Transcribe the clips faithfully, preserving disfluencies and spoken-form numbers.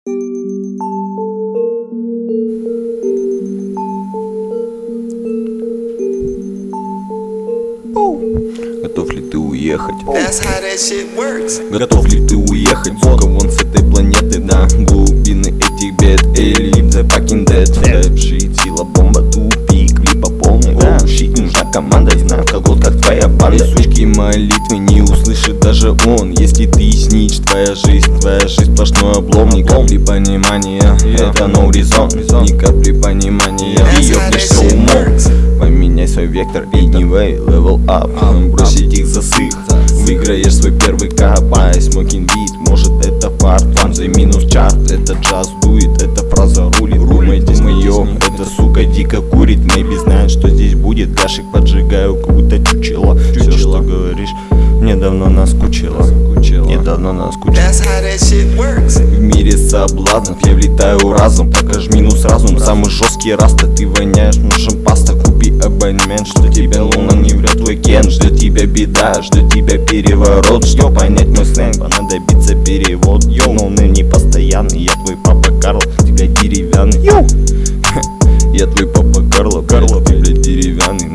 Готов ли ты уехать? That's how that shit works. Готов ли ты уехать? Сука, вон с этой планеты, да. Глубины этих бед. Эй, leave the fucking dead. Рэп, шит, сила, бомба, тупик, клипа полный, да. Щит, нужна команда, не знаю, в колготках твоя банда. И сучки молитвы не услышит даже он. Если ты снич, твоя жизнь, твоя жизнь сплошной облом. Ни капли понимания, это no reason. Ни капли понимания, ты ёбнешься умом. Поменяй свой вектор, anyway, level up. Бросить их засых, выиграешь свой первый кап. I smoking beat, может это part one, за минус чарт. Это джаз дует, эта фраза рулит. Думайте, моё, эта сука дико курит. Maybe знает, что здесь будет. Гашек поджигаю, как будто чучело. Все, что говоришь, мне давно наскучило. Мне давно наскучило. В мире соблазнов я влетаю разом. Покажи минус разум, самый жесткий раста. Ты воняешь, нужен паста. Купи абонемент, что тебя луна не врет. Твой кен, ждет тебя беда, ждет тебя переворот. Что понять мой сленг, понадобится перевод. Йоу, но он не постоянный. Я твой папа Карло, тебя деревянный. Йоу, я твой папа Карло, Карло, ты, блядь, деревянный.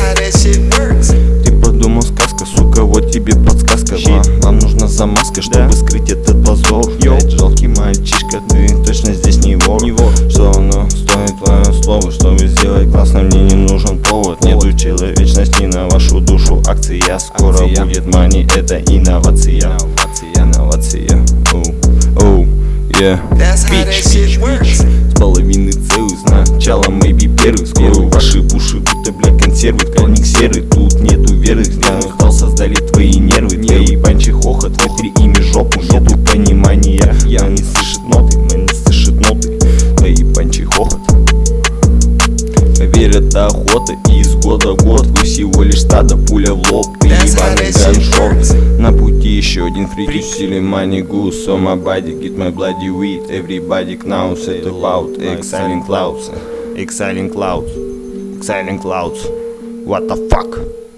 Ты подумал сказка, сука, вот тебе подсказка. Вам, вам нужна замазка, чтобы да? скрыть этот позор. Блядь, жалкий мальчишка, ты точно здесь не вор, не вор. Что оно стоит твое слово, чтобы сделать классно, мне не нужен повод. Нету человечности на вашу душу. Акция скоро Акция. будет, мани, это инновация. Инновация, инновация. Оу, оу, yeah. Бич, бич, бич. С половины целый, сначала maybe первый. Скоро ваши уши, будто, бля, консервы. Ткальник серый, тут нету веры. Взглянув дал, создали твои нервы. Твои банчи хохот, вытри ими жопу. Нету понимания, я не слышит ноты, man не слышит ноты. Твои банчи хохот. Поверь, это охота, и из года в год вы всего лишь стадо, пуля в лоб, ты ебаный ганшот. На пути еще один фрик, усили money goose, so my body get my bloody weed. Everybody knows it about exhaling clouds, exhaling clouds, exhaling clouds. What the fuck?